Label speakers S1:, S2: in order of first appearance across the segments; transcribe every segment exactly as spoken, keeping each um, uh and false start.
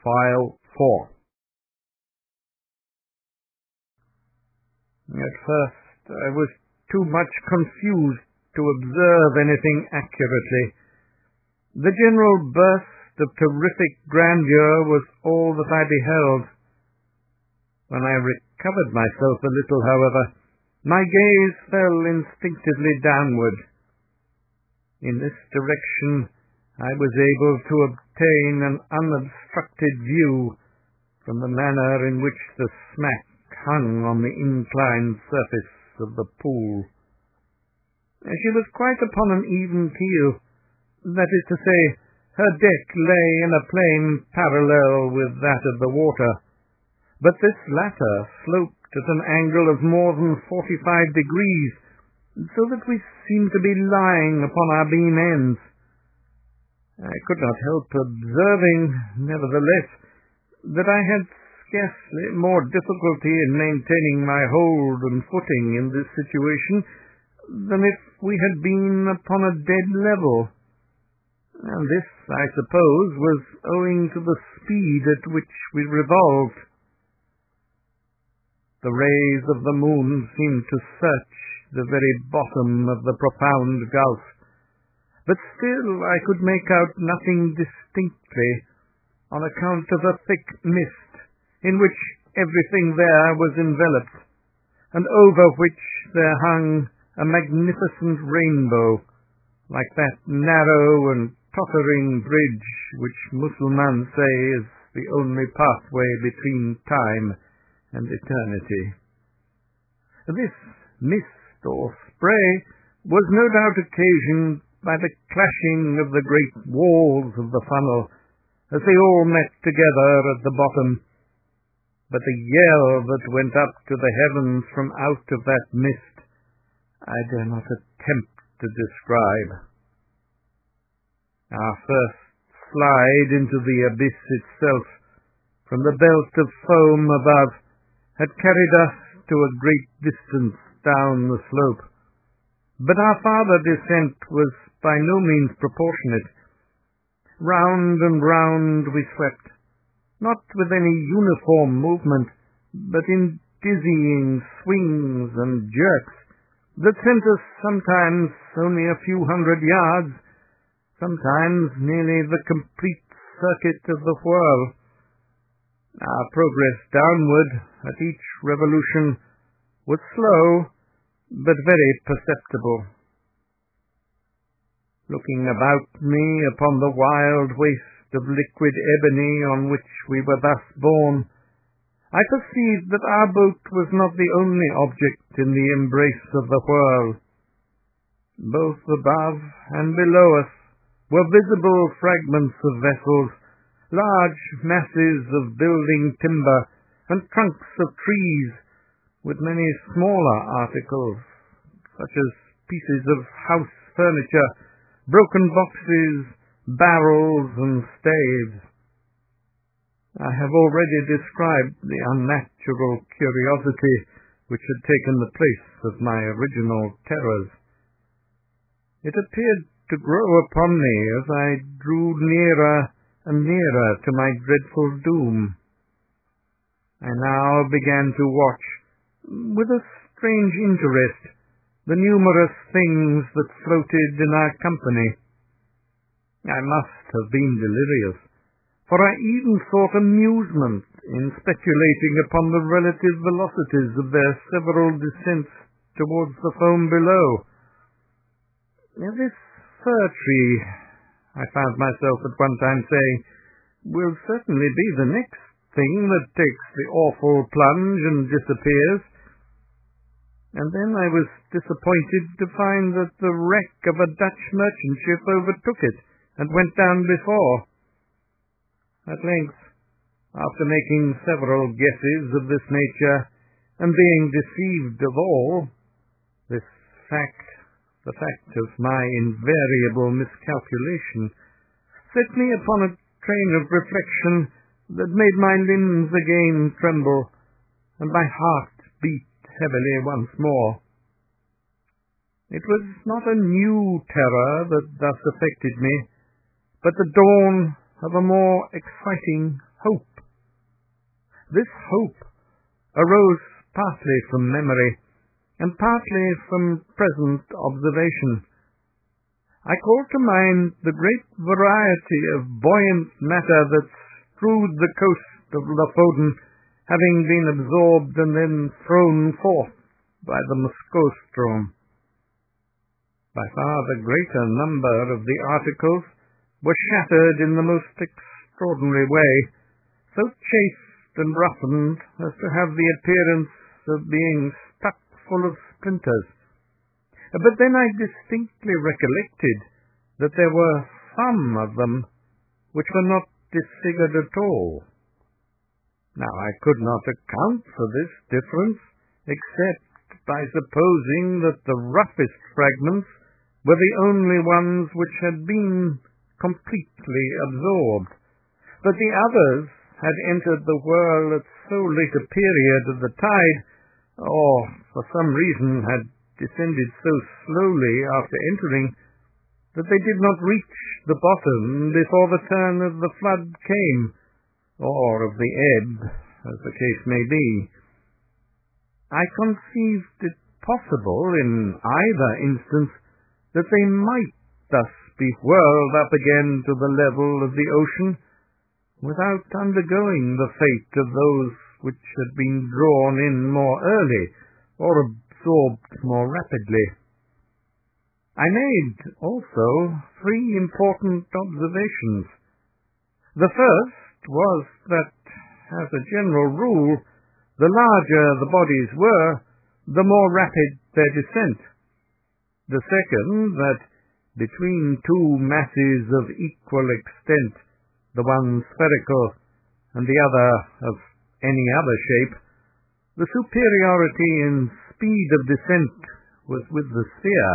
S1: File four. At first I was too much confused to observe anything accurately. The general burst of terrific grandeur was all that I beheld. When I recovered myself a little, however, my gaze fell instinctively downward. In this direction I was able to obtain an unobstructed view from the manner in which the smack hung on the inclined surface of the pool. She was quite upon an even keel, that is to say, her deck lay in a plane parallel with that of the water, but this latter sloped at an angle of more than forty-five degrees, so that we seemed to be lying upon our beam ends. I could not help observing, nevertheless, that I had scarcely more difficulty in maintaining my hold and footing in this situation than if we had been upon a dead level. And this, I suppose, was owing to the speed at which we revolved. The rays of the moon seemed to search the very bottom of the profound gulf, but still I could make out nothing distinctly on account of a thick mist in which everything there was enveloped, and over which there hung a magnificent rainbow, like that narrow and tottering bridge which Mussulmans say is the only pathway between time and eternity. This mist or spray was no doubt occasioned by the clashing of the great walls of the funnel as they all met together at the bottom, but the yell that went up to the heavens from out of that mist I dare not attempt to describe. Our first slide into the abyss itself, from the belt of foam above, had carried us to a great distance down the slope, but our farther descent was by no means proportionate. Round and round we swept, not with any uniform movement, but in dizzying swings and jerks that sent us sometimes only a few hundred yards, sometimes nearly the complete circuit of the whirl. Our progress downward at each revolution was slow, but very perceptible. Looking about me upon the wild waste of liquid ebony on which we were thus borne, I perceived that our boat was not the only object in the embrace of the whirl. Both above and below us were visible fragments of vessels, large masses of building timber, and trunks of trees, with many smaller articles, such as pieces of house furniture, broken boxes, barrels, and staves. I have already described the unnatural curiosity which had taken the place of my original terrors. It appeared to grow upon me as I drew nearer and nearer to my dreadful doom. I now began to watch, with a strange interest, the numerous things that floated in our company. I must have been delirious, for I even sought amusement in speculating upon the relative velocities of their several descents towards the foam below. This fir tree, I found myself at one time saying, will certainly be the next thing that takes the awful plunge and disappears. And then I was disappointed to find that the wreck of a Dutch merchant ship overtook it and went down before. At length, after making several guesses of this nature, and being deceived of all, this fact, the fact of my invariable miscalculation, set me upon a train of reflection that made my limbs again tremble, and my heart beat heavily once more. It was not a new terror that thus affected me, but the dawn of a more exciting hope. This hope arose partly from memory and partly from present observation. I call to mind the great variety of buoyant matter that strewed the coast of Lofoden, having been absorbed and then thrown forth by the Moskoe-stroom. By far the greater number of the articles were shattered in the most extraordinary way, so chafed and roughened as to have the appearance of being stuck full of splinters. But then I distinctly recollected that there were some of them which were not disfigured at all. Now I could not account for this difference, except by supposing that the roughest fragments were the only ones which had been completely absorbed, but the others had entered the whirl at so late a period of the tide, or for some reason had descended so slowly after entering, that they did not reach the bottom before the turn of the flood came, or of the ebb, as the case may be. I conceived it possible, in either instance, that they might thus be whirled up again to the level of the ocean, without undergoing the fate of those which had been drawn in more early, or absorbed more rapidly. I made also three important observations. The first was that, as a general rule, the larger the bodies were, the more rapid their descent. The second, that between two masses of equal extent, the one spherical and the other of any other shape, the superiority in speed of descent was with the sphere.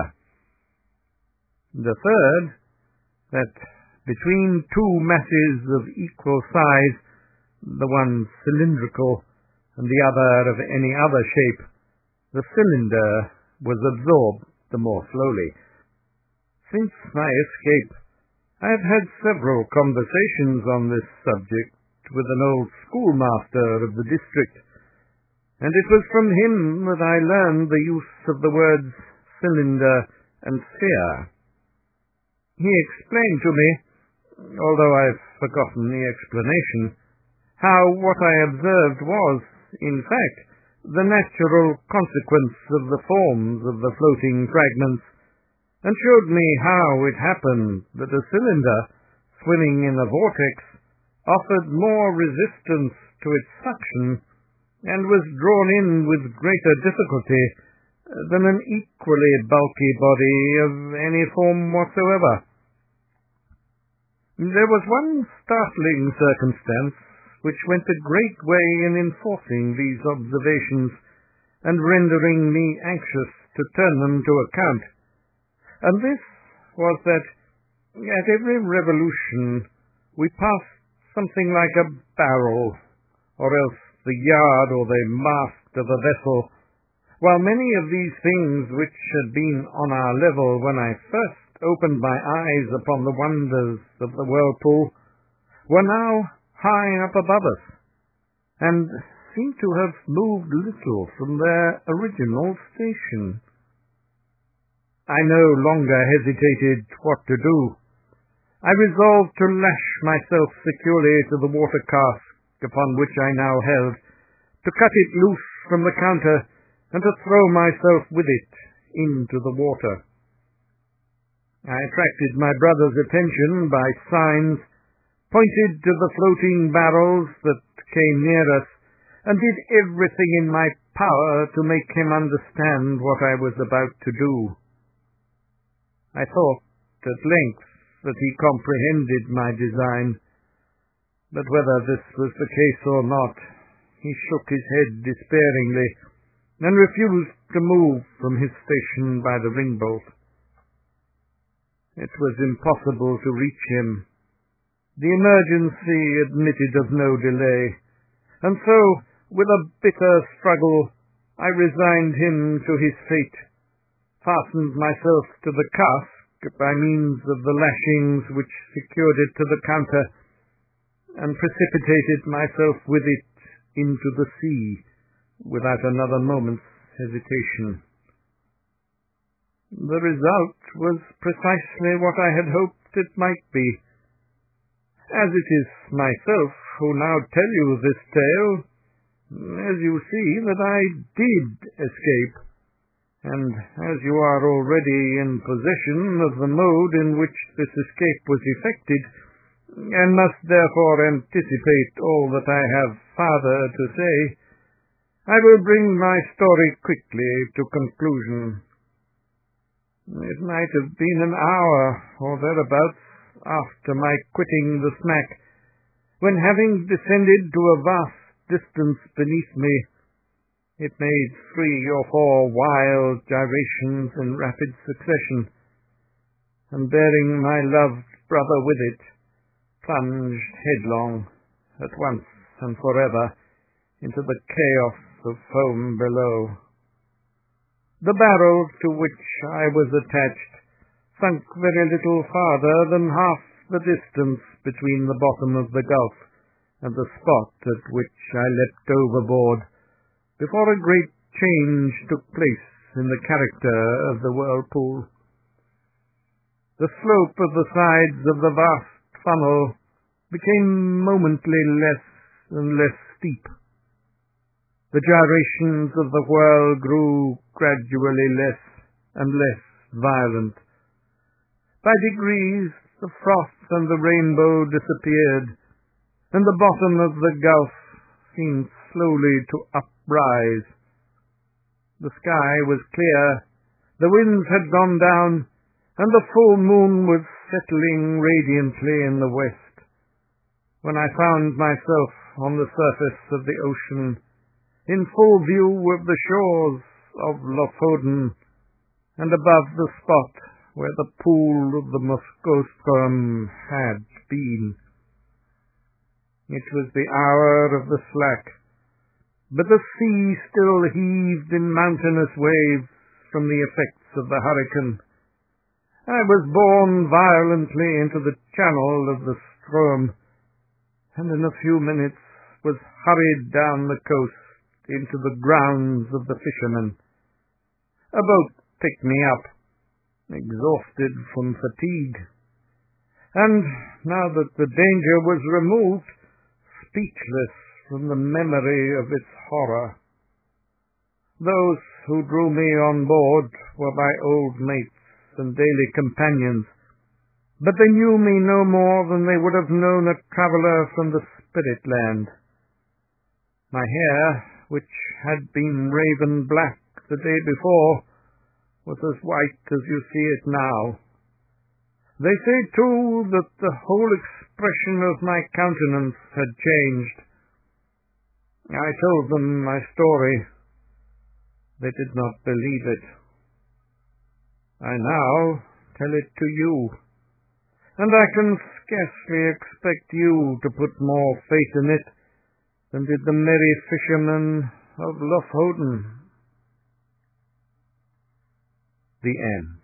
S1: The third, that between two masses of equal size, the one cylindrical and the other of any other shape, the cylinder was absorbed the more slowly. Since my escape, I have had several conversations on this subject with an old schoolmaster of the district, and it was from him that I learned the use of the words cylinder and sphere. He explained to me, although I've forgotten the explanation, how what I observed was, in fact, the natural consequence of the forms of the floating fragments, and showed me how it happened that a cylinder, swimming in a vortex, offered more resistance to its suction, and was drawn in with greater difficulty than an equally bulky body of any form whatsoever. There was one startling circumstance which went a great way in enforcing these observations, and rendering me anxious to turn them to account, and this was that at every revolution we passed something like a barrel, or else the yard or the mast of a vessel, while many of these things which had been on our level when I first opened my eyes upon the wonders of the whirlpool were now high up above us, and seemed to have moved little from their original station. I no longer hesitated what to do. I resolved to lash myself securely to the water cask upon which I now held, to cut it loose from the counter, and to throw myself with it into the water. I attracted my brother's attention by signs, pointed to the floating barrels that came near us, and did everything in my power to make him understand what I was about to do. I thought at length that he comprehended my design, but whether this was the case or not, he shook his head despairingly, and refused to move from his station by the ringbolt. It was impossible to reach him. The emergency admitted of no delay, and so, with a bitter struggle, I resigned him to his fate, fastened myself to the cask by means of the lashings which secured it to the counter, and precipitated myself with it into the sea without another moment's hesitation. The result was precisely what I had hoped it might be. As it is myself who now tell you this tale, as you see that I did escape, and as you are already in possession of the mode in which this escape was effected, and must therefore anticipate all that I have farther to say, I will bring my story quickly to conclusion. It might have been an hour or thereabouts after my quitting the smack, when, having descended to a vast distance beneath me, it made three or four wild gyrations in rapid succession, and bearing my loved brother with it, plunged headlong, at once and forever, into the chaos of foam below. The barrel to which I was attached sunk very little farther than half the distance between the bottom of the gulf and the spot at which I leapt overboard, before a great change took place in the character of the whirlpool. The slope of the sides of the vast funnel became momently less and less steep. The gyrations of the whirl grew gradually less and less violent. By degrees the froth and the rainbow disappeared, and the bottom of the gulf seemed slowly to uprise. The sky was clear, the winds had gone down, and the full moon was settling radiantly in the west, when I found myself on the surface of the ocean, in full view of the shores of Lofoden, and above the spot where the pool of the Moskoström had been. It was the hour of the slack, but the sea still heaved in mountainous waves from the effects of the hurricane. I was borne violently into the channel of the Ström, and in a few minutes was hurried down the coast into the grounds of the fishermen. A boat picked me up, exhausted from fatigue, and, now that the danger was removed, speechless from the memory of its horror. Those who drew me on board were my old mates and daily companions, but they knew me no more than they would have known a traveller from the spirit land. My hair, which had been raven black the day before, was as white as you see it now. They say, too, that the whole expression of my countenance had changed. I told them my story. They did not believe it. I now tell it to you, and I can scarcely expect you to put more faith in it than did the merry fishermen of Lofoden. The End.